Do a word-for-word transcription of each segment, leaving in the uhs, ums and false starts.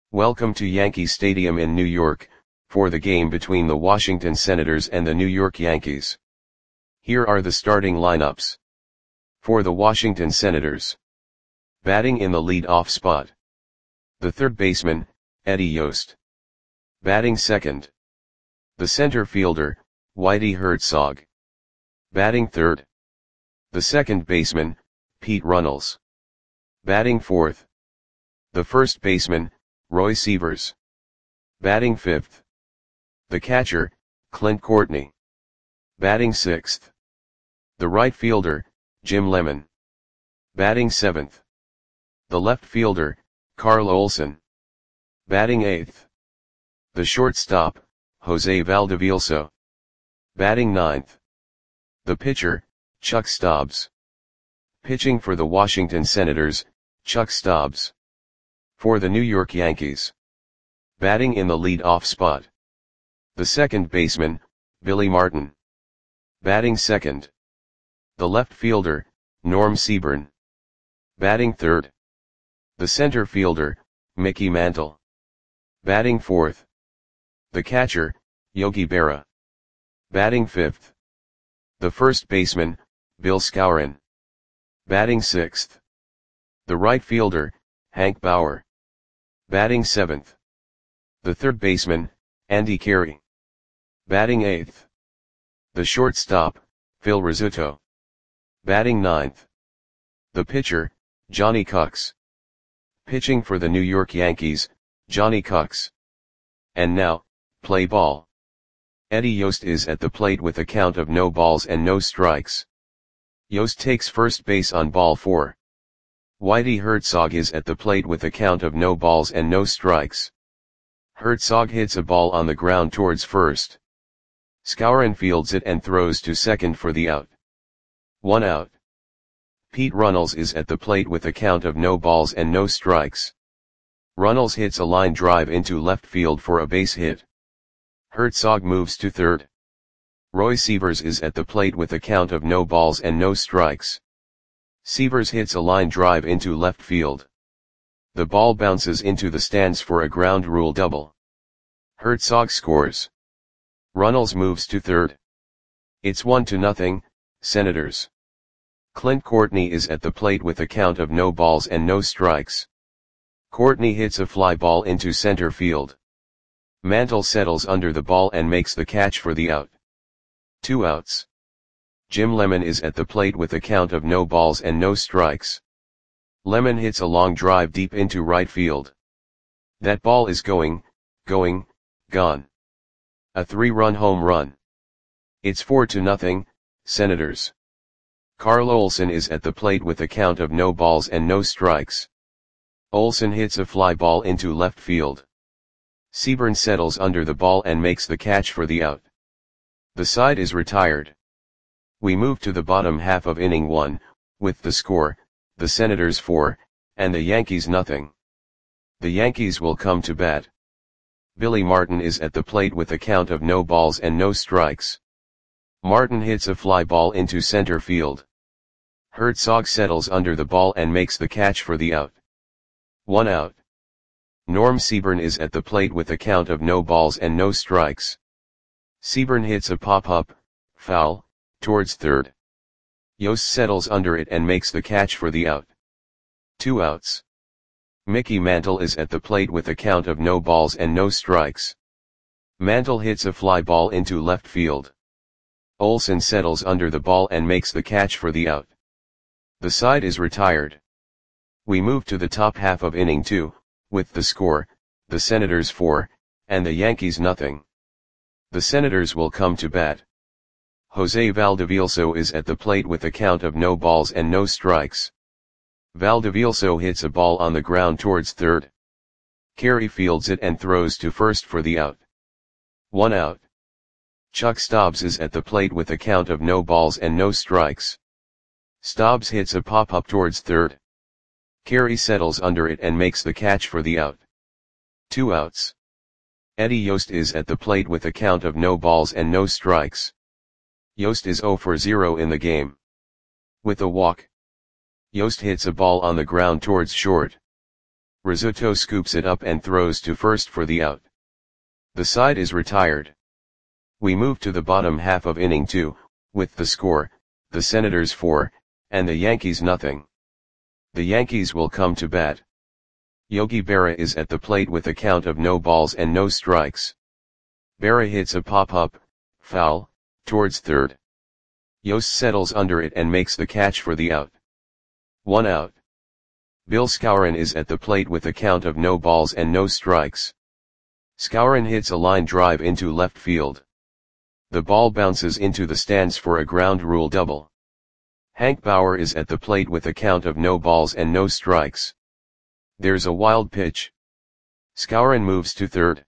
Welcome to Yankee Stadium in New York, for the game between the Washington Senators and the New York Yankees. Here are the starting lineups. For the Washington Senators. Batting in the lead-off spot. The third baseman, Eddie Yost. Batting second. The center fielder, Whitey Herzog. Batting third. The second baseman, Pete Runnels. Batting fourth. The first baseman, Roy Sievers. Batting fifth. The catcher, Clint Courtney. Batting sixth. The right fielder, Jim Lemon. Batting seventh. The left fielder, Carl Olson. Batting eighth. The shortstop, Jose Valdevielso. Batting ninth. The pitcher, Chuck Stobbs. Pitching for the Washington Senators, Chuck Stobbs. For the New York Yankees. Batting in the lead-off spot. The second baseman, Billy Martin. Batting second. The left fielder, Norm Seaburn. Batting third. The center fielder, Mickey Mantle. Batting fourth. The catcher, Yogi Berra. Batting fifth. The first baseman, Bill Skowron. Batting sixth. The right fielder, Hank Bauer. Batting seventh. The third baseman, Andy Carey. Batting eighth. The shortstop, Phil Rizzuto. Batting ninth. The pitcher, Johnny Cucks. Pitching for the New York Yankees, Johnny Cucks. And now, play ball. Eddie Yost is at the plate with a count of no balls and no strikes. Yost takes first base on ball four. Whitey Herzog is at the plate with a count of no balls and no strikes. Herzog hits a ball on the ground towards first. Skowron fields it and throws to second for the out. One out. Pete Runnels is at the plate with a count of no balls and no strikes. Runnels hits a line drive into left field for a base hit. Herzog moves to third. Roy Sievers is at the plate with a count of no balls and no strikes. Sievers hits a line drive into left field. The ball bounces into the stands for a ground rule double. Herzog scores. Runnels moves to third. It's one to nothing, Senators. Clint Courtney is at the plate with a count of no balls and no strikes. Courtney hits a fly ball into center field. Mantle settles under the ball and makes the catch for the out. Two outs. Jim Lemon is at the plate with a count of no balls and no strikes. Lemon hits a long drive deep into right field. That ball is going, going, gone. A three-run home run. It's four to nothing, Senators. Carl Olson is at the plate with a count of no balls and no strikes. Olson hits a fly ball into left field. Seaburn settles under the ball and makes the catch for the out. The side is retired. We move to the bottom half of inning one, with the score, the Senators four, and the Yankees nothing. The Yankees will come to bat. Billy Martin is at the plate with a count of no balls and no strikes. Martin hits a fly ball into center field. Herzog settles under the ball and makes the catch for the out. One out. Norm Seaburn is at the plate with a count of no balls and no strikes. Seaburn hits a pop-up, foul, towards third. Yost settles under it and makes the catch for the out. Two outs. Mickey Mantle is at the plate with a count of no balls and no strikes. Mantle hits a fly ball into left field. Olson settles under the ball and makes the catch for the out. The side is retired. We move to the top half of inning two, with the score, the Senators four, and the Yankees nothing. The Senators will come to bat. Jose Valdevielso is at the plate with a count of no balls and no strikes. Valdevielso hits a ball on the ground towards third. Carey fields it and throws to first for the out. One out. Chuck Stobbs is at the plate with a count of no balls and no strikes. Stobbs hits a pop-up towards third. Carey settles under it and makes the catch for the out. Two outs. Eddie Yost is at the plate with a count of no balls and no strikes. Yost is zero for zero in the game. With a walk. Yost hits a ball on the ground towards short. Rizzuto scoops it up and throws to first for the out. The side is retired. We move to the bottom half of inning two, with the score, the Senators four, and the Yankees nothing. The Yankees will come to bat. Yogi Berra is at the plate with a count of no balls and no strikes. Berra hits a pop-up, foul, towards third. Yost settles under it and makes the catch for the out. One out. Bill Skowron is at the plate with a count of no balls and no strikes. Skowron hits a line drive into left field. The ball bounces into the stands for a ground rule double. Hank Bauer is at the plate with a count of no balls and no strikes. There's a wild pitch. Skowron moves to third.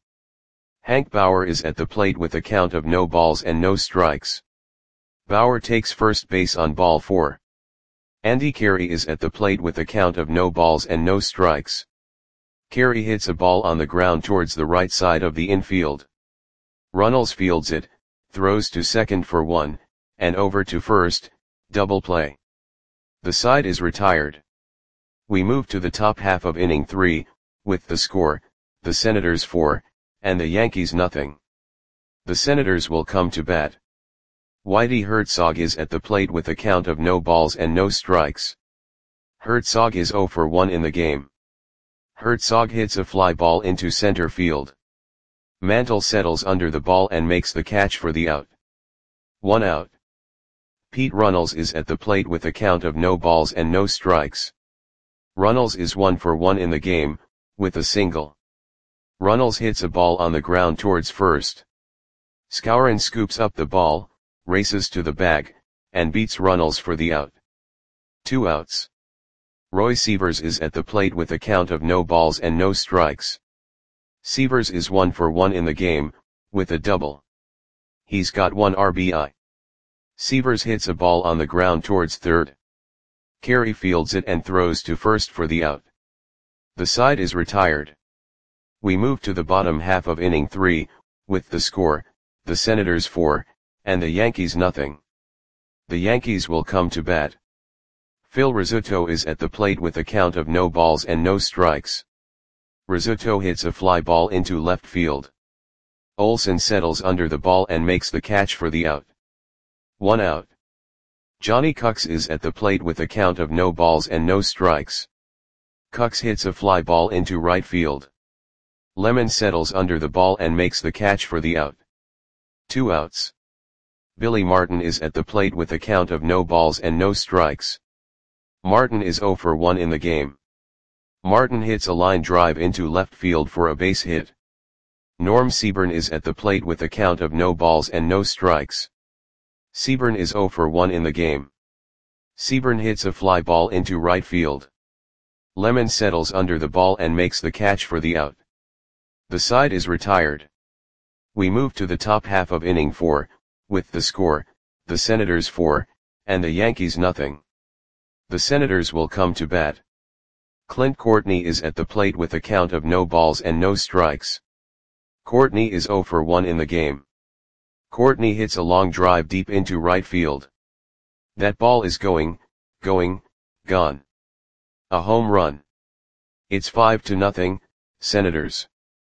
Hank Bauer is at the plate with a count of no balls and no strikes. Bauer takes first base on ball four. Andy Carey is at the plate with a count of no balls and no strikes. Carey hits a ball on the ground towards the right side of the infield. Runnels fields it, throws to second for one, and over to first, double play. The side is retired. We move to the top half of inning three, with the score, the Senators four, and the Yankees nothing. The Senators will come to bat. Whitey Herzog is at the plate with a count of no balls and no strikes. Herzog is zero for one in the game. Herzog hits a fly ball into center field. Mantle settles under the ball and makes the catch for the out. One out. Pete Runnels is at the plate with a count of no balls and no strikes. Runnels is one for one in the game, with a single. Runnels hits a ball on the ground towards first. Skowron scoops up the ball, races to the bag, and beats Runnels for the out. Two outs. Roy Sievers is at the plate with a count of no balls and no strikes. Sievers is one for one in the game, with a double. He's got one R B I. Sievers hits a ball on the ground towards third. Carey fields it and throws to first for the out. The side is retired. We move to the bottom half of inning three, with the score, the Senators four, and the Yankees nothing. The Yankees will come to bat. Phil Rizzuto is at the plate with a count of no balls and no strikes. Rizzuto hits a fly ball into left field. Olson settles under the ball and makes the catch for the out. One out. Johnny Cucks is at the plate with a count of no balls and no strikes. Cucks hits a fly ball into right field. Lemon settles under the ball and makes the catch for the out. Two outs. Billy Martin is at the plate with a count of no balls and no strikes. Martin is zero for one in the game. Martin hits a line drive into left field for a base hit. Norm Seaburn is at the plate with a count of no balls and no strikes. Seaburn is zero for one in the game. Seaburn hits a fly ball into right field. Lemon settles under the ball and makes the catch for the out. The side is retired. We move to the top half of inning four, with the score, the Senators four, and the Yankees nothing. The Senators will come to bat. Clint Courtney is at the plate with a count of no balls and no strikes. Courtney is zero for one in the game. Courtney hits a long drive deep into right field. That ball is going, going, gone. A home run. It's five to nothing, Senators.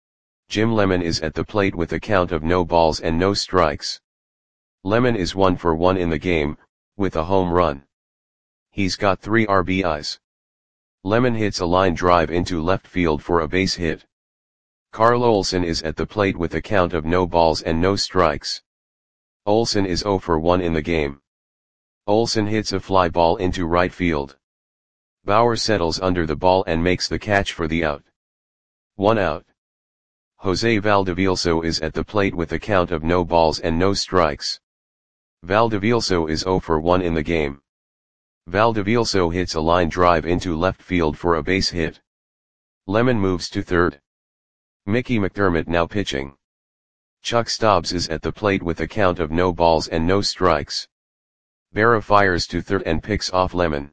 Jim Lemon is at the plate with a count of no balls and no strikes. Lemon is one for one in the game, with a home run. He's got three R B Is. Lemon hits a line drive into left field for a base hit. Carl Olson is at the plate with a count of no balls and no strikes. Olson is zero for one in the game. Olson hits a fly ball into right field. Bauer settles under the ball and makes the catch for the out. One out. Jose Valdevielso is at the plate with a count of no balls and no strikes. Valdevielso is zero for one in the game. Valdevielso hits a line drive into left field for a base hit. Lemon moves to third. Mickey McDermott now pitching. Chuck Stobbs is at the plate with a count of no balls and no strikes. Berra fires to third and picks off Lemon.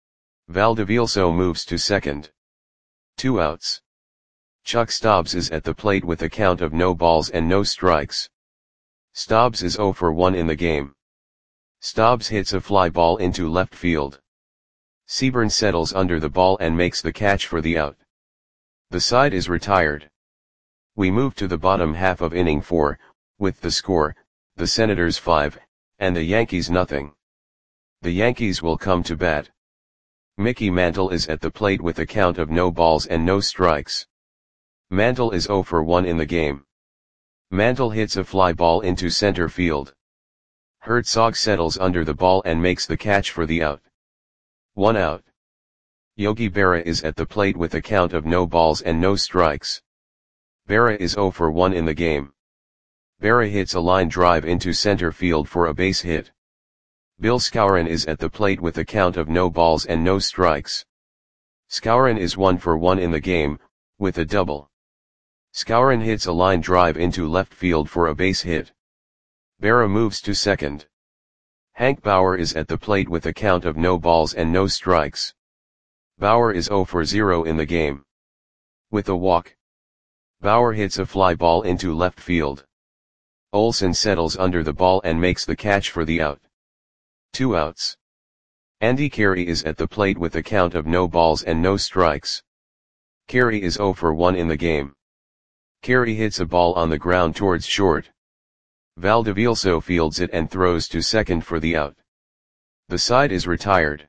Valdevielso moves to second. Two outs. Chuck Stobbs is at the plate with a count of no balls and no strikes. Stobbs is zero for one in the game. Stobbs hits a fly ball into left field. Seaburn settles under the ball and makes the catch for the out. The side is retired. We move to the bottom half of inning four, with the score, the Senators five, and the Yankees nothing. The Yankees will come to bat. Mickey Mantle is at the plate with a count of no balls and no strikes. Mantle is oh for one in the game. Mantle hits a fly ball into center field. Herzog settles under the ball and makes the catch for the out. One out. Yogi Berra is at the plate with a count of no balls and no strikes. Berra is oh for one in the game. Berra hits a line drive into center field for a base hit. Bill Skowron is at the plate with a count of no balls and no strikes. Skowron is one for one in the game, with a double. Skowron hits a line drive into left field for a base hit. Berra moves to second. Hank Bauer is at the plate with a count of no balls and no strikes. Bauer is oh for zero in the game. With a walk. Bauer hits a fly ball into left field. Olson settles under the ball and makes the catch for the out. Two outs. Andy Carey is at the plate with a count of no balls and no strikes. Carey is oh for one in the game. Carey hits a ball on the ground towards short. Valdivielso fields it and throws to second for the out. The side is retired.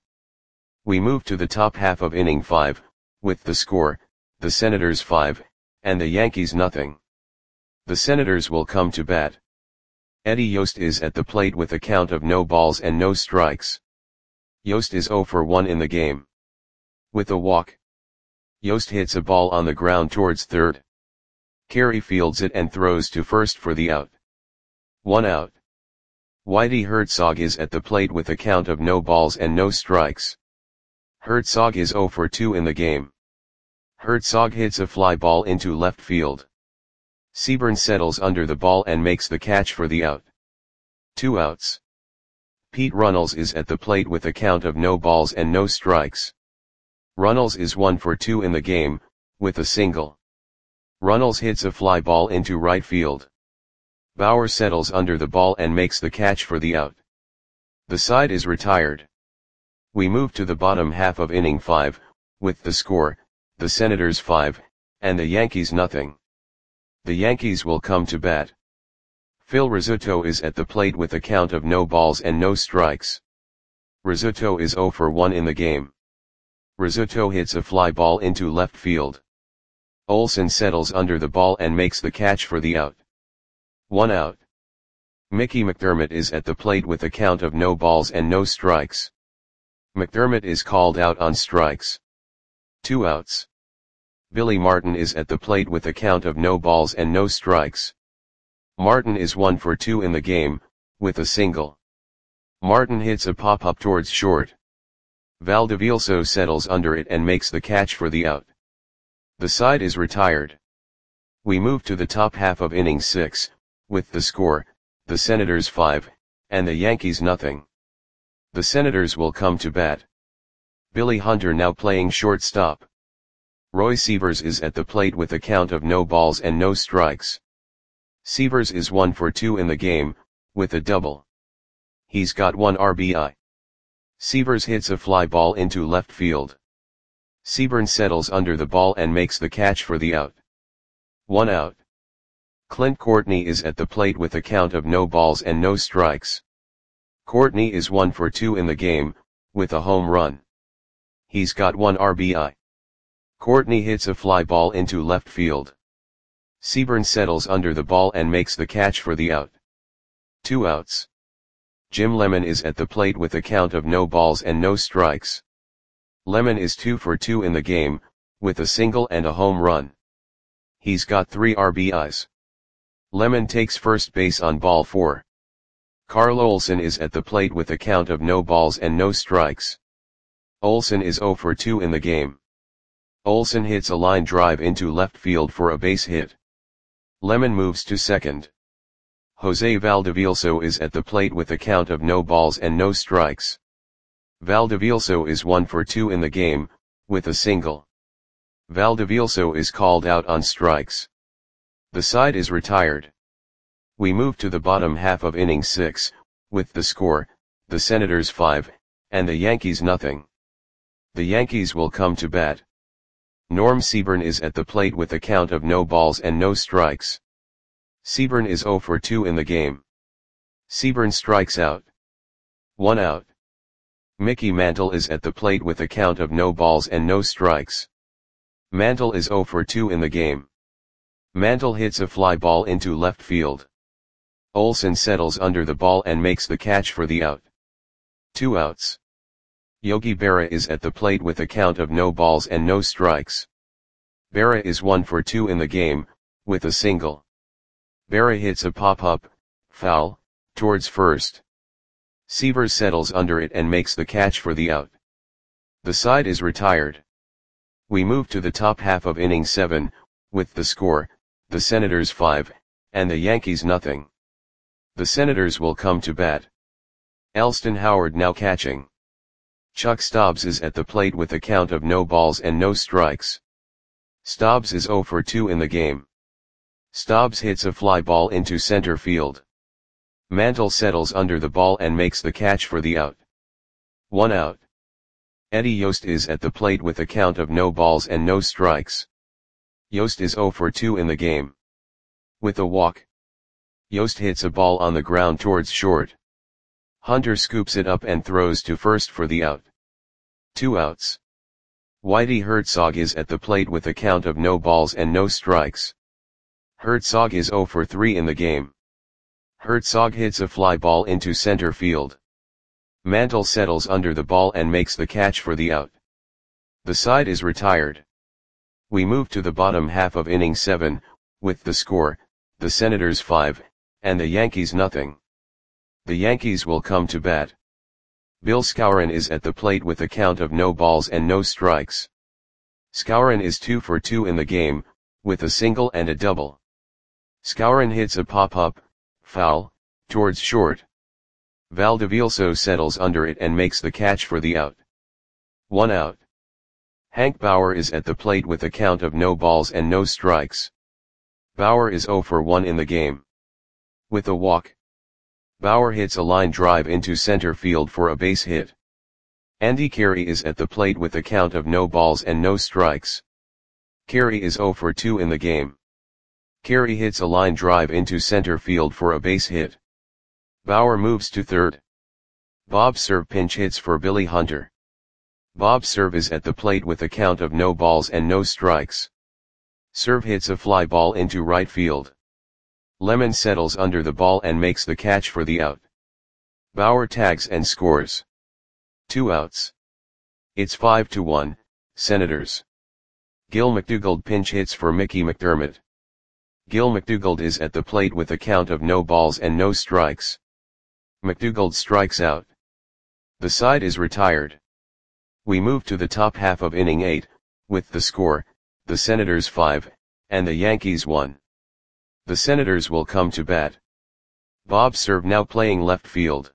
We move to the top half of inning five, with the score, the Senators five, and the Yankees nothing. The Senators will come to bat. Eddie Yost is at the plate with a count of no balls and no strikes. Yost is oh for one in the game. With a walk. Yost hits a ball on the ground towards third. Carey fields it and throws to first for the out. One out. Whitey Herzog is at the plate with a count of no balls and no strikes. Herzog is oh for two in the game. Herzog hits a fly ball into left field. Seaburn settles under the ball and makes the catch for the out. Two outs. Pete Runnels is at the plate with a count of no balls and no strikes. Runnels is one for two in the game, with a single. Runnels hits a fly ball into right field. Bauer settles under the ball and makes the catch for the out. The side is retired. We move to the bottom half of inning five, with the score, the Senators five, and the Yankees nothing. The Yankees will come to bat. Phil Rizzuto is at the plate with a count of no balls and no strikes. Rizzuto is oh for one in the game. Rizzuto hits a fly ball into left field. Olson settles under the ball and makes the catch for the out. One out. Mickey McDermott is at the plate with a count of no balls and no strikes. McDermott is called out on strikes. Two outs. Billy Martin is at the plate with a count of no balls and no strikes. Martin is one for two in the game, with a single. Martin hits a pop-up towards short. Valdivielso settles under it and makes the catch for the out. The side is retired. We move to the top half of inning six, with the score, the Senators five, and the Yankees nothing. The Senators will come to bat. Billy Hunter now playing shortstop. Roy Sievers is at the plate with a count of no balls and no strikes. Sievers is one for two in the game, with a double. He's got one R B I. Sievers hits a fly ball into left field. Seaburn settles under the ball and makes the catch for the out. One out. Clint Courtney is at the plate with a count of no balls and no strikes. Courtney is one for two in the game, with a home run. He's got one R B I. Courtney hits a fly ball into left field. Seaburn settles under the ball and makes the catch for the out. Two outs. Jim Lemon is at the plate with a count of no balls and no strikes. Lemon is two for two in the game, with a single and a home run. He's got three R B Is. Lemon takes first base on ball four. Carl Olson is at the plate with a count of no balls and no strikes. Olson is oh for two in the game. Olson hits a line drive into left field for a base hit. Lemon moves to second. Jose Valdivielso is at the plate with a count of no balls and no strikes. Valdivielso is one for two in the game, with a single. Valdivielso is called out on strikes. The side is retired. We move to the bottom half of inning six, with the score, the Senators five, and the Yankees nothing. The Yankees will come to bat. Norm Seaburn is at the plate with a count of no balls and no strikes. Seaburn is zero for two in the game. Seaburn strikes out. One out. Mickey Mantle is at the plate with a count of no balls and no strikes. Mantle is zero for two in the game. Mantle hits a fly ball into left field. Olson settles under the ball and makes the catch for the out. Two outs. Yogi Berra is at the plate with a count of no balls and no strikes. Berra is one for two in the game, with a single. Berra hits a pop-up, foul, towards first. Seavers settles under it and makes the catch for the out. The side is retired. We move to the top half of inning seven, with the score, the Senators five, and the Yankees nothing. The Senators will come to bat. Elston Howard now catching. Chuck Stobbs is at the plate with a count of no balls and no strikes. Stobbs is zero for two in the game. Stobbs hits a fly ball into center field. Mantle settles under the ball and makes the catch for the out. One out. Eddie Yost is at the plate with a count of no balls and no strikes. Yost is zero for two in the game. With a walk. Yost hits a ball on the ground towards short. Hunter scoops it up and throws to first for the out. Two outs. Whitey Herzog is at the plate with a count of no balls and no strikes. Herzog is zero for three in the game. Herzog hits a fly ball into center field. Mantle settles under the ball and makes the catch for the out. The side is retired. We move to the bottom half of inning seven, with the score, the Senators five, and the Yankees nothing. The Yankees will come to bat. Bill Skowron is at the plate with a count of no balls and no strikes. Skowron is two for two in the game, with a single and a double. Skowron hits a pop-up, foul, towards short. Valdivielso settles under it and makes the catch for the out. One out. Hank Bauer is at the plate with a count of no balls and no strikes. Bauer is zero for one in the game. With a walk. Bauer hits a line drive into center field for a base hit. Andy Carey is at the plate with a count of no balls and no strikes. Carey is zero for two in the game. Carey hits a line drive into center field for a base hit. Bauer moves to third. Bob Cerv pinch hits for Billy Hunter. Bob Cerv is at the plate with a count of no balls and no strikes. Cerv hits a fly ball into right field. Lemon settles under the ball and makes the catch for the out. Bauer tags and scores. Two outs. It's five to one, Senators. Gil McDougald pinch hits for Mickey McDermott. Gil McDougald is at the plate with a count of no balls and no strikes. McDougald strikes out. The side is retired. We move to the top half of inning eight, with the score, the Senators five, and the Yankees one. The Senators will come to bat. Bob Cerv now playing left field.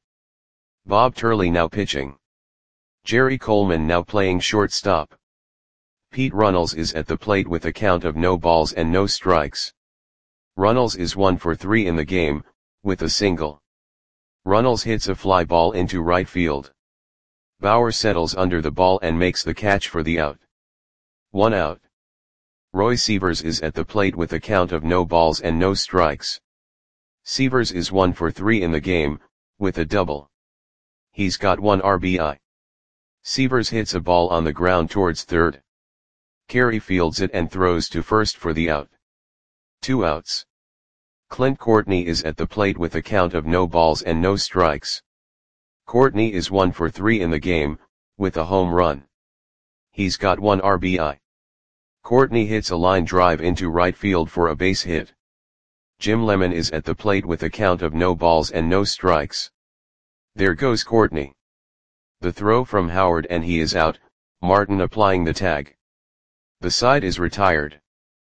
Bob Turley now pitching. Jerry Coleman now playing shortstop. Pete Runnels is at the plate with a count of no balls and no strikes. Runnels is one for three in the game, with a single. Runnels hits a fly ball into right field. Bauer settles under the ball and makes the catch for the out. One out. Roy Sievers is at the plate with a count of no balls and no strikes. Sievers is one for three in the game, with a double. He's got one R B I. Sievers hits a ball on the ground towards third. Carey fields it and throws to first for the out. Two outs. Clint Courtney is at the plate with a count of no balls and no strikes. Courtney is one for three in the game, with a home run. He's got one R B I. Courtney hits a line drive into right field for a base hit. Jim Lemon is at the plate with a count of no balls and no strikes. There goes Courtney. The throw from Howard and he is out, Martin applying the tag. The side is retired.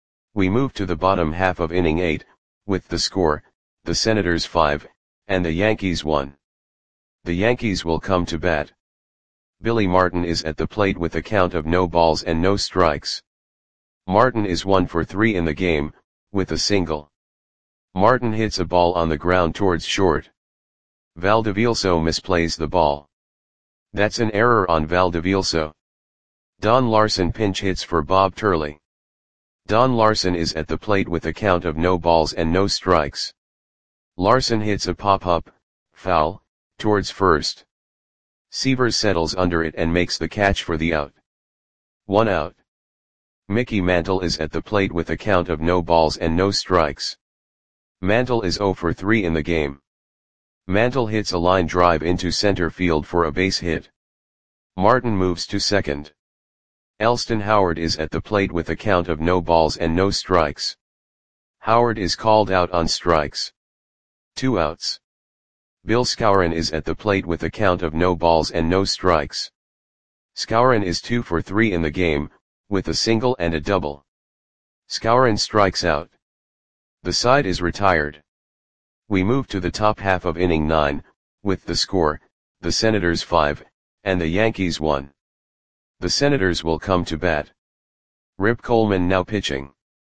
We move to the bottom half of inning eight, with the score, the Senators five, and the Yankees one. The Yankees will come to bat. Billy Martin is at the plate with a count of no balls and no strikes. Martin is one for three in the game, with a single. Martin hits a ball on the ground towards short. Valdivielso misplays the ball. That's an error on Valdivielso. Don Larson pinch hits for Bob Turley. Don Larson is at the plate with a count of no balls and no strikes. Larson hits a pop-up, foul, towards first. Severs settles under it and makes the catch for the out. One out. Mickey Mantle is at the plate with a count of no balls and no strikes. Mantle is zero for three in the game. Mantle hits a line drive into center field for a base hit. Martin moves to second. Elston Howard is at the plate with a count of no balls and no strikes. Howard is called out on strikes. Two outs. Bill Skowron is at the plate with a count of no balls and no strikes. Skowron is two for three in the game, with a single and a double. Skowron strikes out. The side is retired. We move to the top half of inning nine, with the score, the Senators five, and the Yankees one. The Senators will come to bat. Rip Coleman now pitching.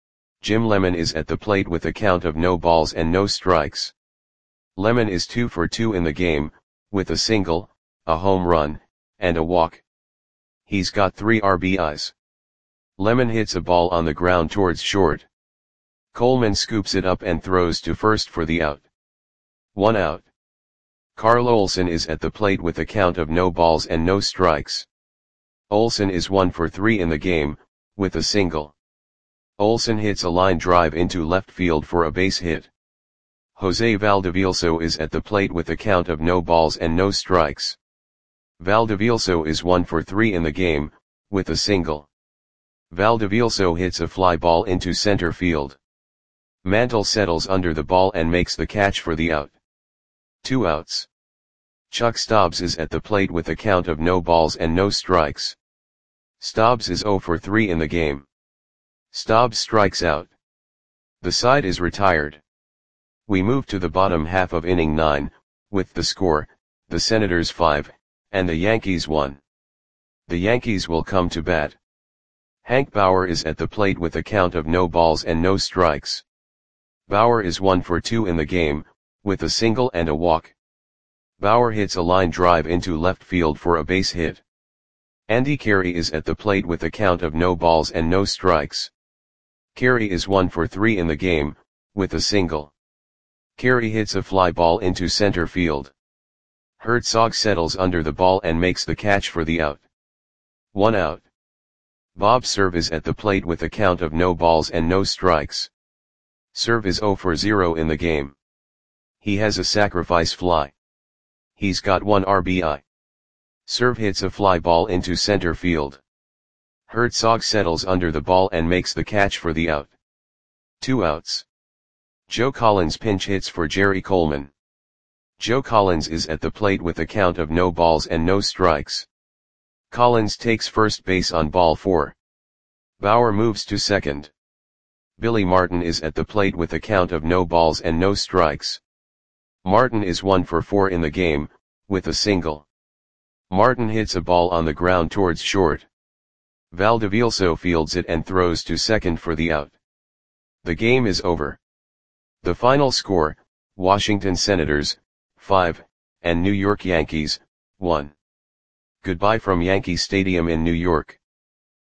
Jim Lemon is at the plate with a count of no balls and no strikes. Lemon is two for two in the game, with a single, a home run, and a walk. He's got three R B Is. Lemon hits a ball on the ground towards short. Coleman scoops it up and throws to first for the out. One out. Carl Olson is at the plate with a count of no balls and no strikes. Olson is one for three in the game, with a single. Olson hits a line drive into left field for a base hit. Jose Valdevielso is at the plate with a count of no balls and no strikes. Valdevielso is one for three in the game, with a single. Valdevielso hits a fly ball into center field. Mantle settles under the ball and makes the catch for the out. Two outs. Chuck Stobbs is at the plate with a count of no balls and no strikes. Stobbs is zero for three in the game. Stobbs strikes out. The side is retired. We move to the bottom half of inning nine, with the score, the Senators five, and the Yankees one. The Yankees will come to bat. Hank Bauer is at the plate with a count of no balls and no strikes. Bauer is one for two in the game, with a single and a walk. Bauer hits a line drive into left field for a base hit. Andy Carey is at the plate with a count of no balls and no strikes. Carey is one for three in the game, with a single. Carey hits a fly ball into center field. Herzog settles under the ball and makes the catch for the out. One out. Bob Cerv is at the plate with a count of no balls and no strikes. Cerv is zero for zero in the game. He has a sacrifice fly. He's got one R B I. Cerv hits a fly ball into center field. Herzog settles under the ball and makes the catch for the out. Two outs. Joe Collins pinch hits for Jerry Coleman. Joe Collins is at the plate with a count of no balls and no strikes. Collins takes first base on ball four. Bauer moves to second. Billy Martin is at the plate with a count of no balls and no strikes. Martin is one for four in the game, with a single. Martin hits a ball on the ground towards short. Valdevielso fields it and throws to second for the out. The game is over. The final score, Washington Senators, five, and New York Yankees, one. Goodbye from Yankee Stadium in New York.